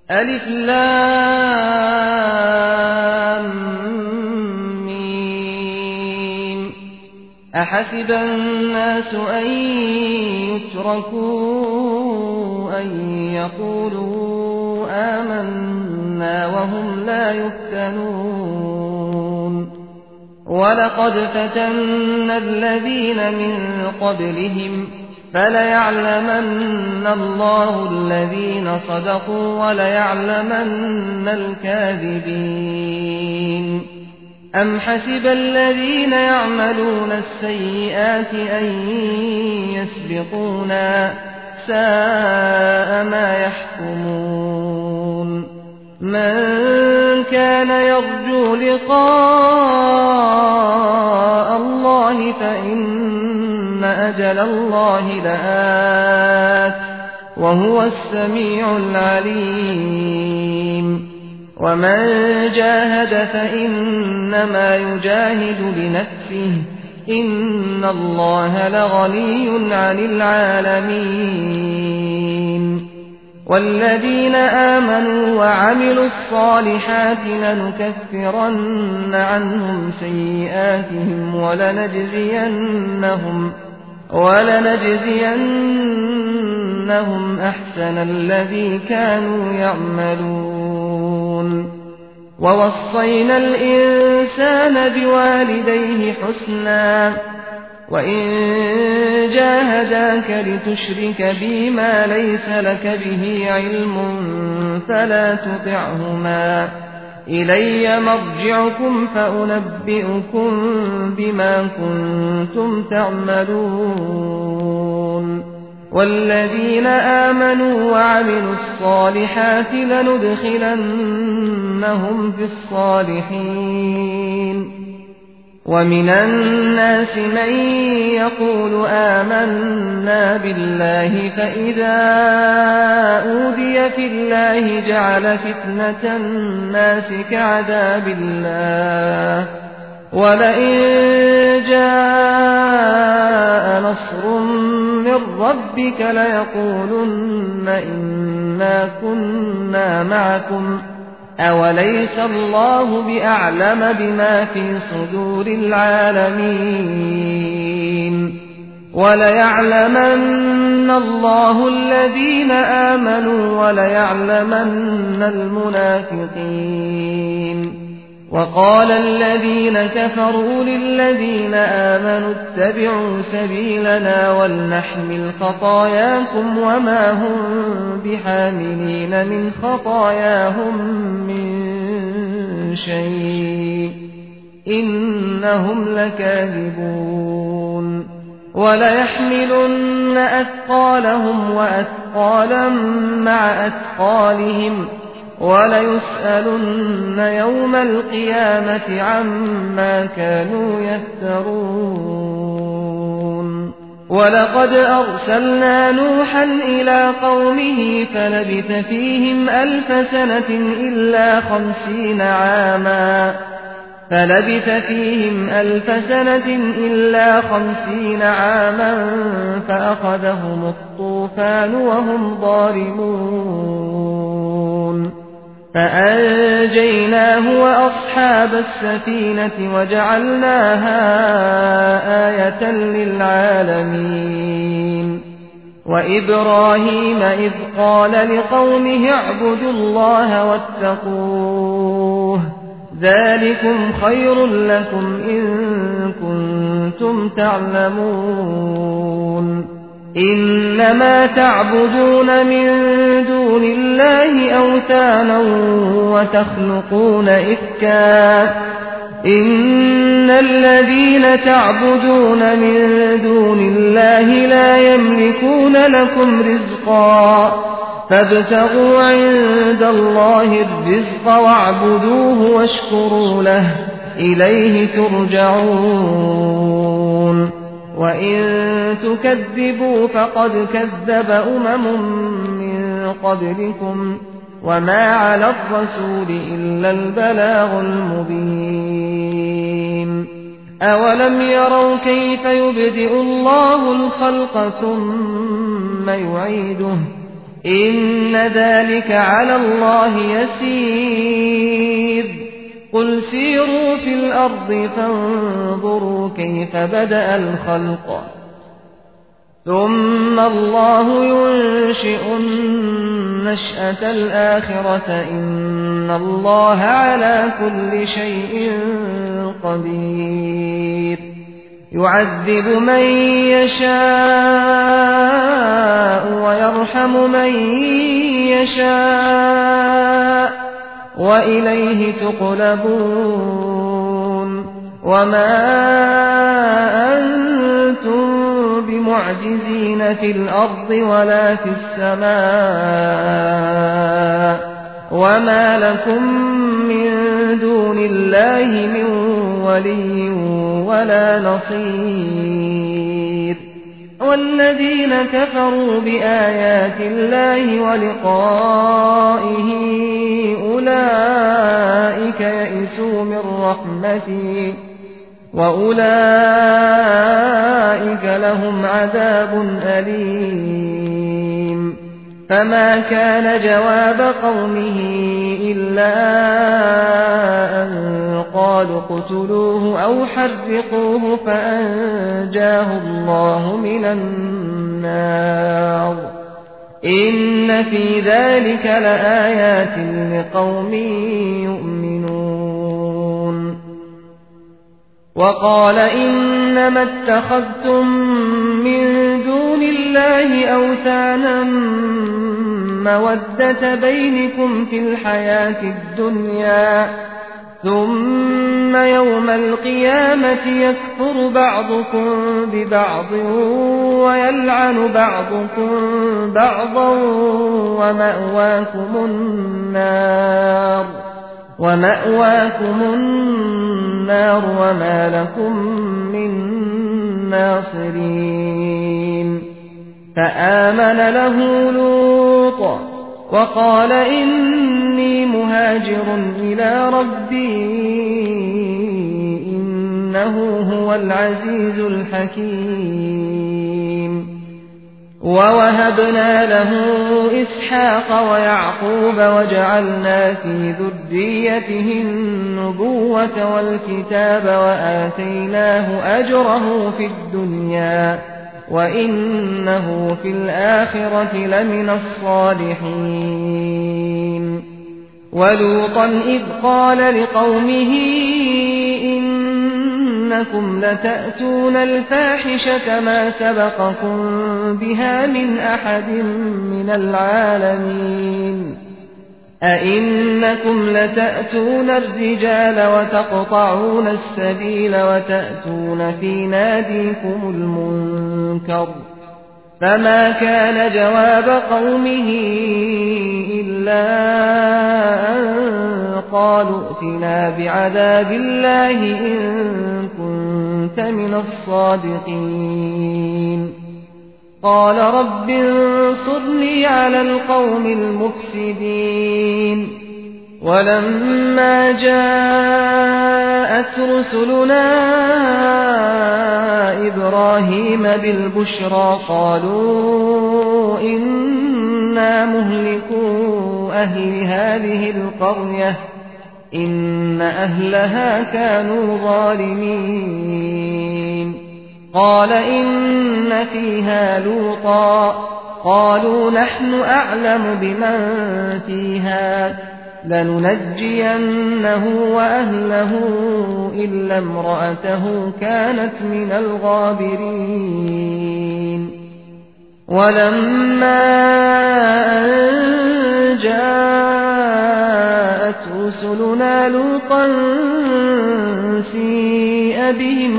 ألف لام ميم. أحسب الناس أن يتركوا أن يقولوا آمنا وهم لا يفتنون ولقد فتنا الذين من قبلهم فليعلمن الله الذين صدقوا وليعلمن الكاذبين أم حسب الذين يعملون السيئات أن يسبقونا ساء ما يحكمون من كان يرجو لقاء الله فإن أجل الله لآت وهو السميع العليم ومن جاهد فإنما يجاهد لنفسه إن الله لغني عن العالمين والذين آمنوا وعملوا الصالحات لنكفرن عنهم سيئاتهم ولنجزينهم أحسن الذي كانوا يعملون ووصينا الإنسان بوالديه حسنا وإن جاهداك لتشرك بي ما ليس لك به علم فلا تطعهما إلي مرجعكم فأنبئكم بما كنتم تعملون والذين آمنوا وعملوا الصالحات لندخلنهم في الصالحين ومن الناس من يقول آمنا بالله فإذا أوذي في الله جعل فتنة الناس كعذاب الله ولئن جاء نصر من ربك ليقولن إنا كنا معكم أوليس الله بأعلم بما في صدور العالمين وليعلمن الله الذين آمنوا وليعلمن المنافقين وقال الذين كفروا للذين آمنوا اتبعوا سبيلنا ولنحمل خطاياكم وما هم بحاملين من خطاياهم من شيء إنهم لكاذبون وليحملن أثقالهم وأثقالا مع أثقالهم وليسألن يوم القيامة عما كانوا يفترون ولقد أرسلنا نوحا إلى قومه فلبث فيهم 1000 سنة إلا 50 عاما فأخذهم الطوفان وهم ظالمون فأنجيناه وأصحاب السفينة وجعلناها آية للعالمين وإبراهيم إذ قال لقومه اعبدوا الله واتقوه ذلكم خير لكم إن كنتم تعلمون إنما تعبدون من دون الله أوثانا وتخلقون إفكا إن الذين تعبدون من دون الله لا يملكون لكم رزقا فابتغوا عند الله الرزق واعبدوه واشكروا له إليه ترجعون وإن تكذبوا فقد كذب من قبلكم وما على الرسول إلا البلاغ المبين أولم يروا كيف يبدئ الله الخلق ثم يعيده إن ذلك على الله يسير قل سيروا في الأرض فانظروا كيف بدأ الخلق ثم الله ينشئ النشأة الآخرة إن الله على كل شيء قدير يعذب من يشاء ويرحم من يشاء وإليه تقلبون وما أنتم بمعجزين في الأرض ولا في السماء وما لكم من دون الله من ولي ولا نصير والذين كفروا بآيات الله ولقائه أولئك يئسوا من رحمتي وأولئك لهم عذاب أليم فما كان جواب قومه إلا أن قالوا اقتلوه أو حرقوه فأنجاه الله من النار إن في ذلك لآيات لقوم يؤمنون وقال إنما اتخذتم من دون الله أوثانا مودة بينكم في الحياة الدنيا ثم يوم القيامة يكفر بعضكم ببعض ويلعن بعضكم بعضا ومأواكم النار وما لكم من ناصرين فآمن له لوط وقال إني مهاجر إلى ربي إنه هو العزيز الحكيم ووهبنا له إسحاق ويعقوب وجعلنا في ذريته النبوة والكتاب وآتيناه أجره في الدنيا وإنه في الآخرة لمن الصالحين ولوطا إذ قال لقومه إنكم لتأتون الفاحشة ما سبقكم بها من أحد من العالمين أئنكم لتأتون الرجال وتقطعون السبيل وتأتون في ناديكم المنكر فما كان جواب قومه إلا أن قالوا ائتنا بعذاب الله إن كنت من الصادقين قال رب انصرني على القوم المفسدين ولما جاءت رسلنا إبراهيم بالبشرى قالوا إنا مهلكو أهل هذه القرية إن أهلها كانوا ظالمين قال إن فيها لوطا قالوا نحن أعلم بمن فيها لننجينه وأهله إلا امرأته كانت من الغابرين ولما أن جاءت رسلنا لوطا سيء بهم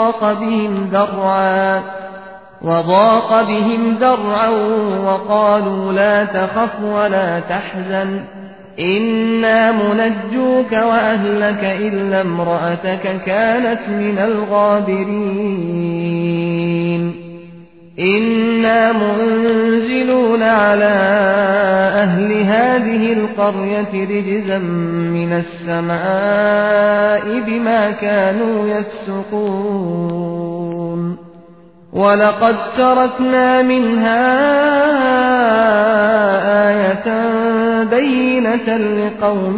وضاق بهم ذرعا وقالوا لا تخف ولا تحزن إنا منجوك وأهلك إلا امرأتك كانت من الغابرين إنا منزلون على أهل هذه القرية رجزا من السماء بما كانوا يفسقون ولقد تركنا منها آية بينة لقوم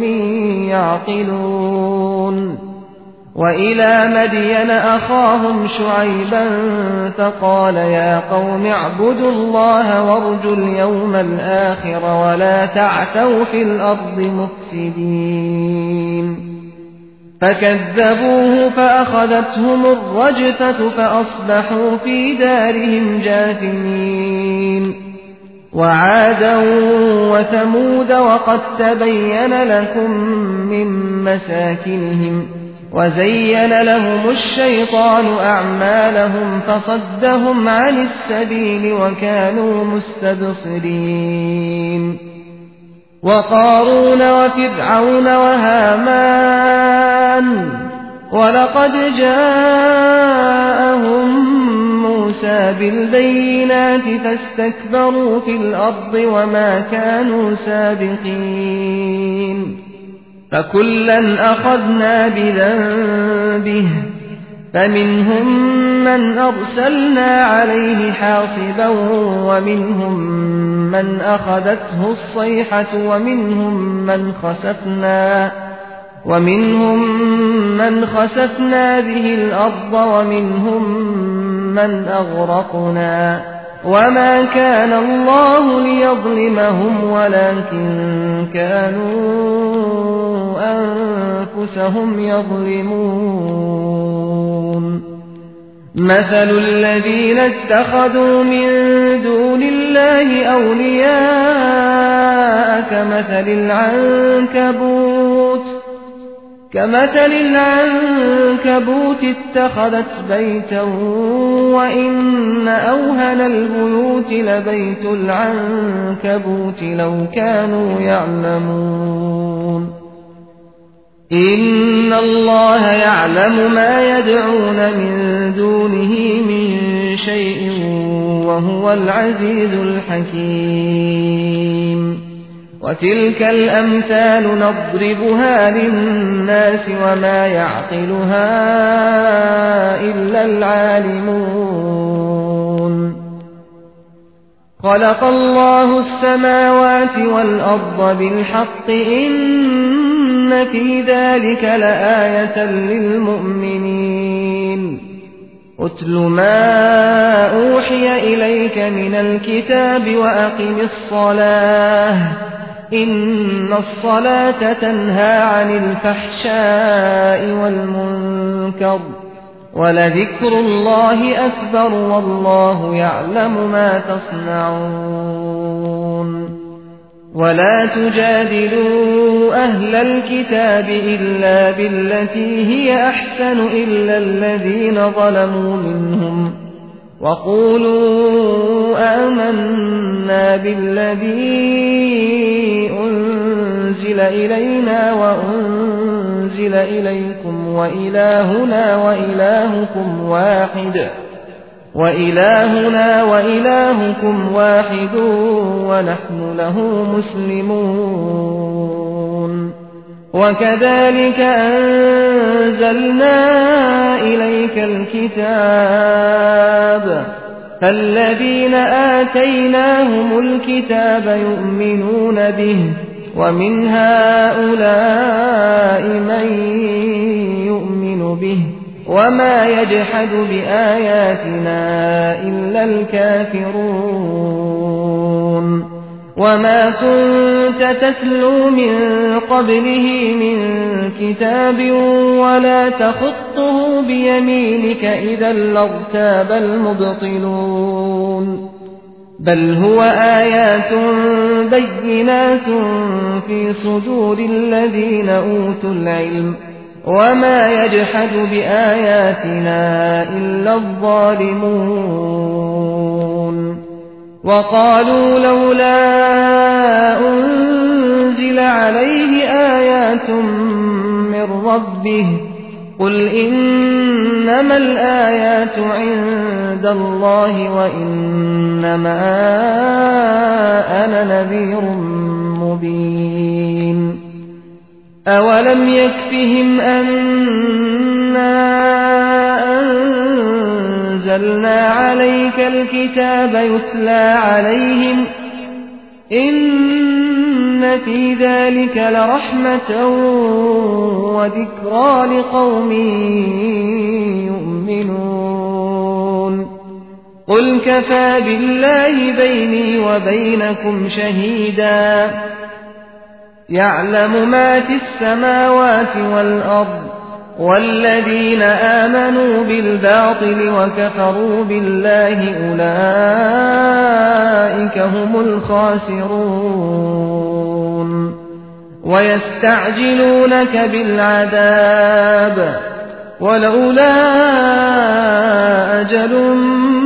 يعقلون وإلى مدين أخاهم شعيبا فقال يا قوم اعبدوا الله وارجوا اليوم الآخر ولا تعثوا في الأرض مفسدين فكذبوه فأخذتهم الرجفة فأصبحوا في دارهم جاثمين وعادا وثمود وقد تبين لكم من مساكنهم وزين لهم الشيطان أعمالهم فصدهم عن السبيل وكانوا مستبصرين وقارون وفرعون وهامان ولقد جاءهم موسى بالبينات فاستكبروا في الأرض وما كانوا سابقين فكلا أخذنا بذنبه فمنهم من أرسلنا عليه حاصبا ومنهم من أخذته الصيحة ومنهم من خسفنا به الأرض ومنهم من أغرقنا وما كان الله ليظلمهم ولكن كانوا أنفسهم يظلمون مثل الذين اتخذوا من دون الله أولياء كمثل العنكبوت اتخذت بيتا وإن أوهن البيوت لبيت العنكبوت لو كانوا يعلمون إن الله يعلم ما يدعون من دونه من شيء وهو العزيز الحكيم وتلك الأمثال نضربها للناس وما يعقلها إلا العالمون خلق الله السماوات والأرض بالحق إن في ذلك لآية للمؤمنين أتل ما أوحي إليك من الكتاب وأقم الصلاة إن الصلاة تنهى عن الفحشاء والمنكر ولذكر الله أكبر والله يعلم ما تصنعون ولا تجادلوا أهل الكتاب إلا بالتي هي أحسن إلا الذين ظلموا منهم وقولوا آمنا بالذي أنزل إلينا وأنزل إليكم وإلهنا وإلهكم واحد ونحن له مسلمون وكذلك أنزلنا إليك الكتاب فالذين آتيناهم الكتاب يؤمنون به ومن هؤلاء من يؤمن به وما يجحد بآياتنا إلا الكافرون وما كنت تتلو من قبله من كتاب ولا تخطه بيمينك إذا لارتاب المبطلون بل هو آيات بينات في صدور الذين أوتوا العلم وما يجحد بآياتنا إلا الظالمون وقالوا لولا أنزل عليه آيات من ربه قل إنما الآيات عند الله وإنما أنا نذير مبين أولم يكفهم أنا أنزلنا نزلنا عليك الكتاب يتلى عليهم إن في ذلك لرحمة وذكرى لقوم يؤمنون قل كفى بالله بيني وبينكم شهيدا يعلم ما في السماوات والأرض والذين آمنوا بالباطل وكفروا بالله أولئك هم الخاسرون ويستعجلونك بالعذاب ولولا أجل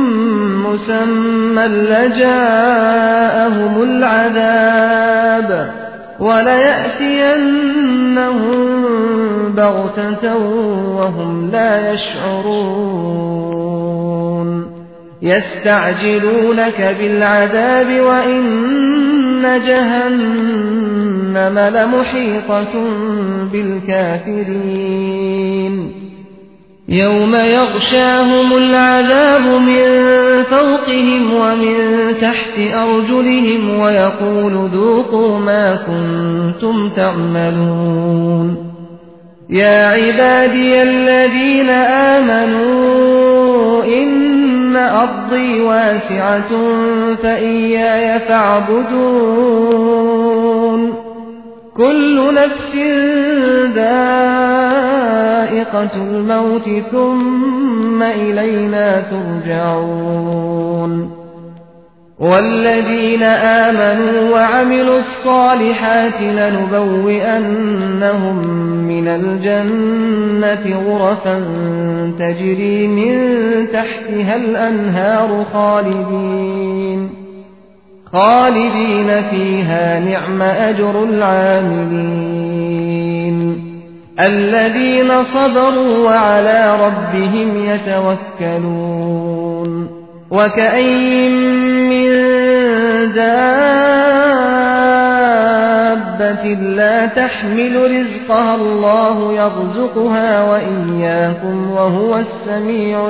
مسمى لجاءهم العذاب وليأتينهم بغتة وهم لا يشعرون يستعجلونك بالعذاب وإن جهنم لمحيطة بالكافرين يوم يغشاهم العذاب من فوقهم ومن تحت أرجلهم ويقول ذوقوا ما كنتم تعملون يا عبادي الذين آمنوا إن أرضي واسعة فإياي فاعبدون كل نفس ذائقة الموت ثم إلينا ترجعون والذين آمنوا وعملوا الصالحات لنبوئنهم من الجنة غرفا تجري من تحتها الأنهار خالدين فيها نعم أجر العاملين الذين صبروا وعلى ربهم يتوكلون وكأين من دابة لا تحمل رزقها الله يرزقها وإياكم وهو السميع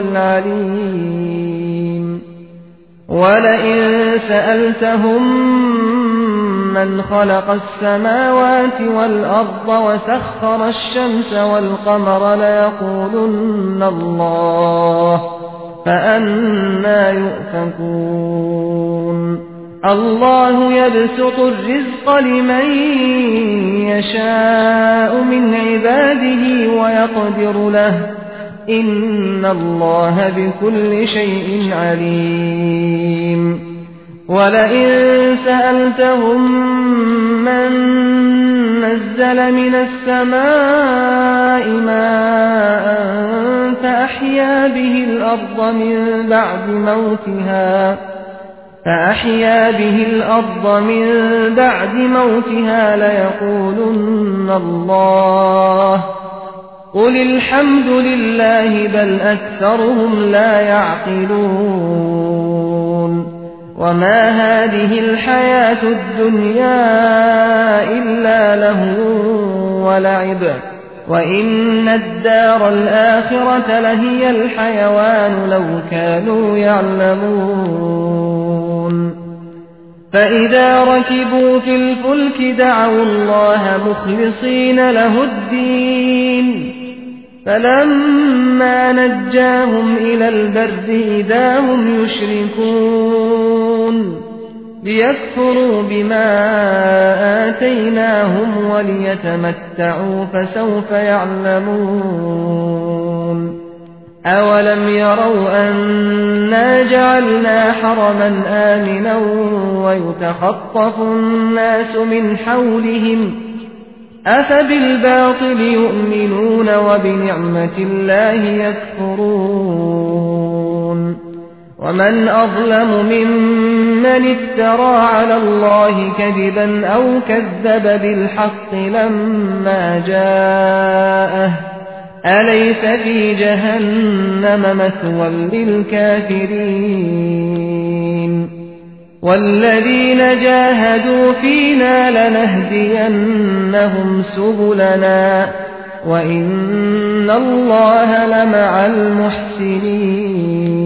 العليم ولئن سألتهم من خلق السماوات والأرض وسخر الشمس والقمر ليقولن الله فأنى يؤفكون الله يبسط الرزق لمن يشاء من عباده ويقدر له إن الله بكل شيء عليم ولئن سألتهم من نزل من السماء ماء فأحيا به الأرض من بعد موتها ليقولن الله قل الحمد لله بل أكثرهم لا يعقلون وما هذه الحياة الدنيا إلا لهو ولعب وإن الدار الآخرة لهي الحيوان لو كانوا يعلمون فإذا ركبوا في الفلك دعوا الله مخلصين له الدين فلما نجاهم إلى البر إذا هم يشركون ليكفروا بما آتيناهم وليتمتعوا فسوف يعلمون أولم يروا أنا جعلنا حرما آمنا ويتخطف الناس من حولهم أفبالباطل يؤمنون وبنعمة الله يكفرون ومن أظلم ممن افترى على الله كذبا أو كذب بالحق لما جاءه أليس في جهنم مثوى للكافرين والذين جاهدوا فينا لنهدينهم سبلنا وإن الله لمع المحسنين